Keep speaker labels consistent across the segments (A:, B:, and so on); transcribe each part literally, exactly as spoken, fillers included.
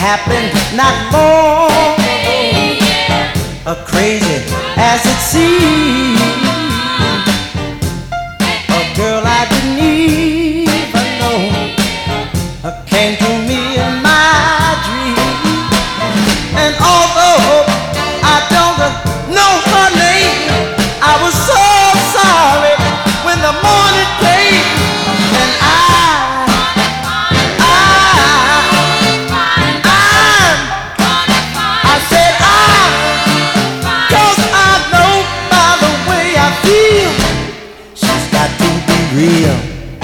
A: happened not long ago, a crazy as it seems, a girl I didn't even know came to me in my dream. And although I don't know her name, I was so sorry when the morning came. And I, I, I'm, I said I, 'cause I know by the way I feel, she's got to be real.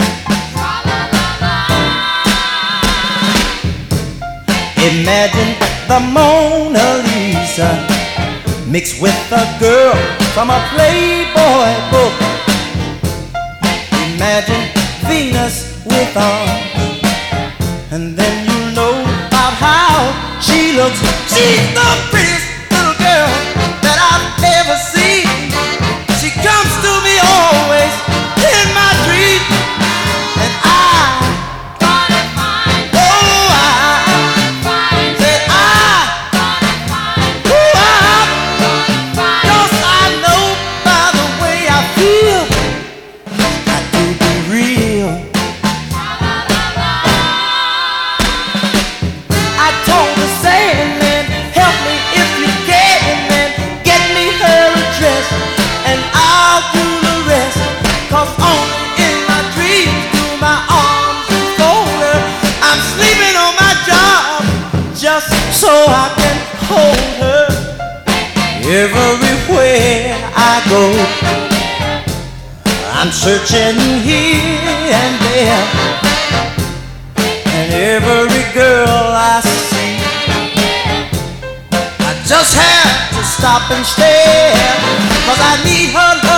A: Imagine the Mona Lisa mixed with a girl from a Playboy book. Imagine Venus with arms, and then you know about how she looks. She's the prettiest little girl that I've ever seen. She comes to me always in my dreams, and I so I can hold her. Everywhere I go, I'm searching here and there, and every girl I see, I just have to stop and stare, 'cause I need her love.